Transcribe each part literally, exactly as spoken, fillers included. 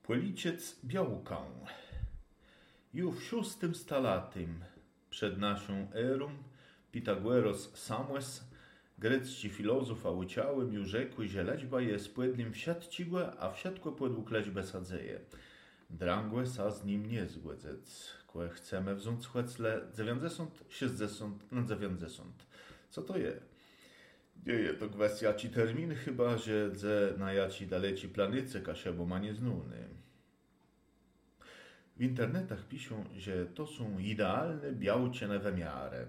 Policiec białkę. Już w szóstym stalatym przed naszą erą Pitagoras Samues, grecki filozof a uciałem, już rzekł, że lećba jest płednym wsiadcigłe, a wsiadko płedług lećbę sadzeje. Drangłe sa z nim nie zgłedzec, kłe chcemy wząc chłecle dziewięćdziesiąt, sześćdziesiąt na dziewięćdziesiąt. Co to je? Nie je to kwestia ci termin, chyba że dze na jaci daleci planyce kasiebo ma nieznany. W internetach piszą, że to są idealne białciane wymiary,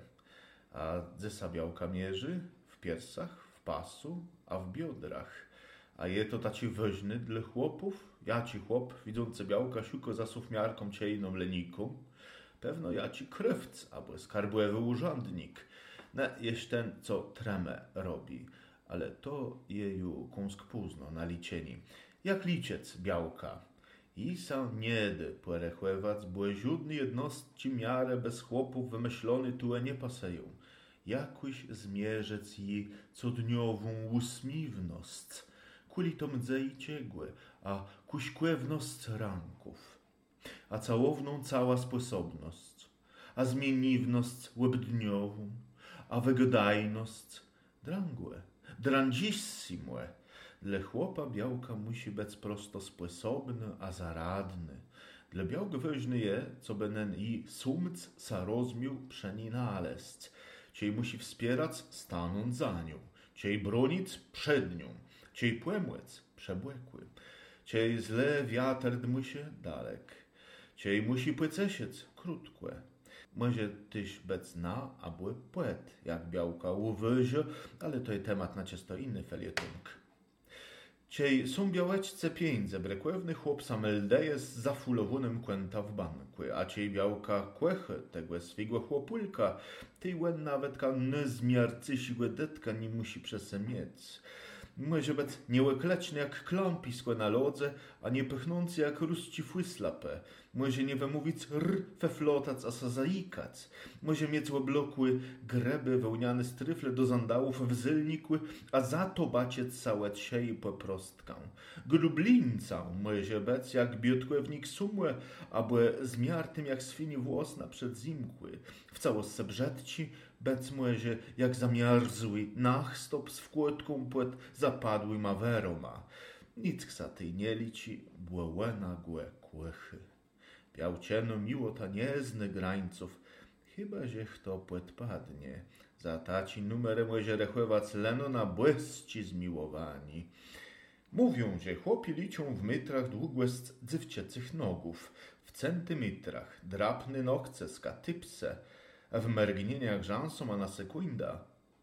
a dzesa białka mierzy w piersach, w pasu, a w biodrach. A je to taci woźny dla chłopów? Ja ci chłop, widzący białka, siuko zasów miarką ciejną leniką. Pewno ja ci krewc, albo skarbłowy urzędnik. No, jest ten, co tremę robi, ale to jeju kąsk późno na liczeni. Jak liczec białka. I sam nie dy porechływać, bo żudny jednostki miarę bez chłopów wymyślony tue nie paseją. Jakoś zmierzec ji codniową usmiwność, kuli to mdze i ciegłe, a kuśkłewność ranków, a całowną cała sposobność, a zmieniwność łebdniową, a wygodajność drangłe, drangissime. Dla chłopa białka musi być prosto sposobny, a zaradny. Dla białka woźny je, co benen i sumc sa rozmił przeni naleść. Ciej musi wspierać, stanąć za nią. Ciej bronić przed nią. Ciej płemłec przebłekły. Ciej zle wiatr dmu się dalek. Ciej musi płycesiec krótkłe. Może tyś bec na, a były poet, jak białka uwyzie, ale to jest temat na czysto inny felietung. Ciej są białeczce pieniądze, brekłewny chłop sameldeje z zafulowonym kłęta w banku, a ciej białka kłechy, tego swego chłopulka, tej łen nawet ka nezmiarcy siłę detka nie musi przesemiec. Może być niełekleczny jak klampisko na lodze, a nie pychnący jak rusci fłyslapę. Może nie wymówić r feflotac, a sa zaikac. Może mieć oblokły greby, wełniane stryfle do zandałów wzylnikły, a za to baciec całe siei poprostkę. Grublinca może być jak biotkłewnik sumłe, aby zmiartym jak swini włos naprzed zimkły. W całosce brzedci bec może jak zamiarzły nachstop z wkłodką płet zapadły ma weroma. Nic ksa tej nie lici, błełena głe kłechy. Białcieno miło ta niezny grańców, chyba że kto płet padnie. Za taci numerem może rechływać leno na błysci zmiłowani. Mówią, że chłopi licią w mytrach długłest dzywciecych nogów, w centymetrach, drapny nogce, skatypse, a w mergnieniach żansą a na sekunda.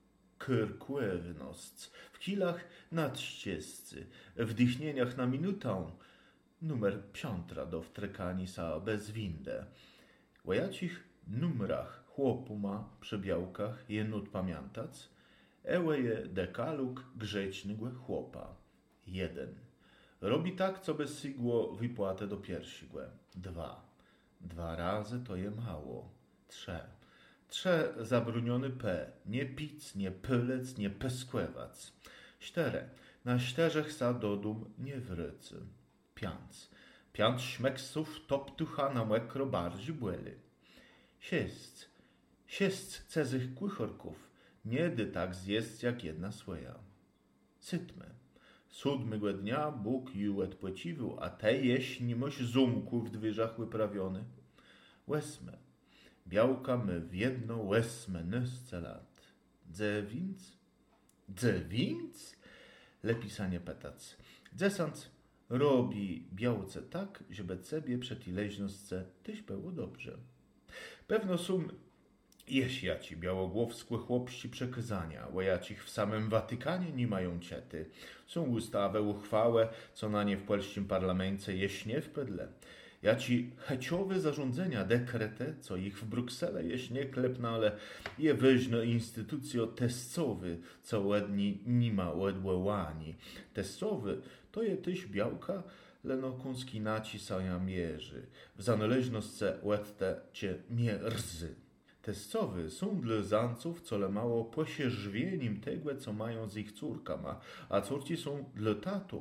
Kyrkłewność, w kilach nadściescy, w dychnieniach na minutę, numer piątra do wtrekani sa bez windę. O jacich numerach chłopu ma przy białkach jenut pamiętać, ełe je dekaluk grzecznego chłopa. Jeden. Robi tak, co bez sigło wypłatę do piersigłe. Dwa. Dwa razy to je mało. Trze. Trze zabruniony p. Nie pic, nie pylec, nie pyskłewac. Cztere. Na czterzech sa dodum nie wrycy. Piąc. Piąc szmeksów toptucha na mekro bardziej błeli. Sześć. Sześć cezych kłychorków. Nie dy tak zjeść jak jedna swoja. Sytme. Siódmego dnia Bóg ju odpłeciwił, a te jeść nimoś zumku w dwyżach wyprawiony. Łesme. Białka my w jedno łesme nysce lat. Dzewinc? Dzewinc? Lepi sa nie petac. Dzesant robi białce tak, żeby cebie przed ileźnostce tyś było dobrze. Pewno sum jeśli jaci białogłowskłe chłopści przekazania, o jacich w samym Watykanie nie mają ciety. Są ustawy, uchwałe, co na nie w polskim parlamencie jeść nie w pydle. Jaci heciowe zarządzenia, dekrety, co ich w Bruksele jeść nie klepna, ale je wyżno instytucjo testowy, co ładni nie ma łedłełani. Testowy to je tyś białka, leno kąski naci saja mierzy. W zanależnostce łedte cię mierzy. Testowy są dla zanców, co le mało posierzwieniem tego, co mają z ich córkama, a córci są dla tatów,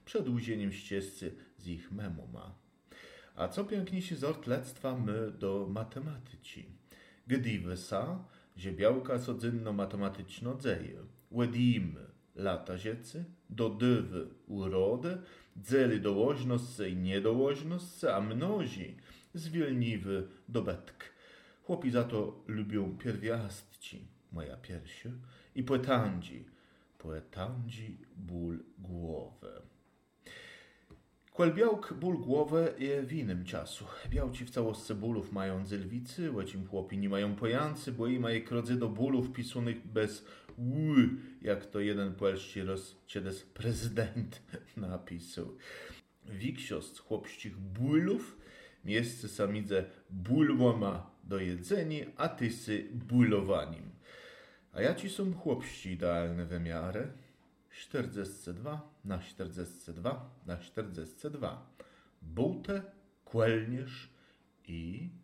przed ujrzeniem ścieżcy z ich memoma. A co piękniejszy zort lectwa my do matematyci. Gdy wysa, że białka codzynno matematyczno dzeje, łedimy lata rzecy, do dywy urody, dzeli dołożnosce i niedołożnosce, a mnozi zwilniwy do betk. Chłopi za to lubią pierwiastci, moja piersiu, i poetandzi, poetandzi ból głowy. Quel białk ból głowę je w innym czasu. Białci w całostce bólów mają dzylwicy, lecim chłopi nie mają pojancy, bo i mają krodzy do bólów pisunych bez ł, jak to jeden polski rozciedes prezydent napisał. Wiksios chłopścich bólów, miejsce samidze bólwoma do jedzenia, a tysy bólowanim. A ja ci są chłopści idealne wymiary. czterdzieści dwa na czterdzieści dwa na czterdzieści dwa. Bułtę, kłelniesz i